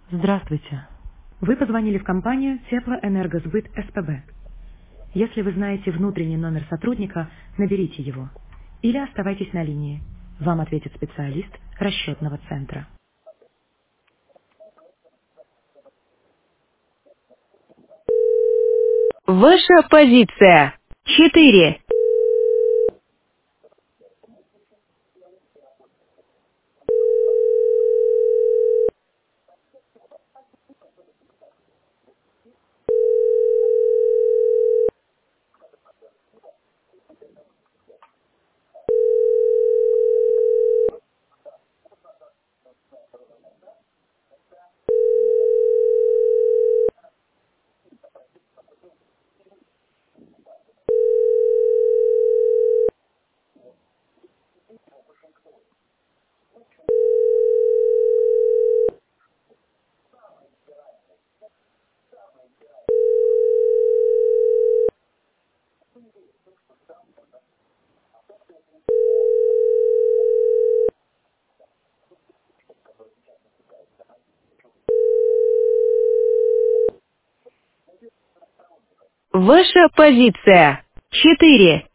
Здравствуйте. Вы позвонили в компанию Теплоэнергосбыт СПБ. Если вы знаете внутренний номер сотрудника, наберите его. Или оставайтесь на линии. Вам ответит специалист расчетного центра. Ваша позиция. 4. Ваша позиция. 4.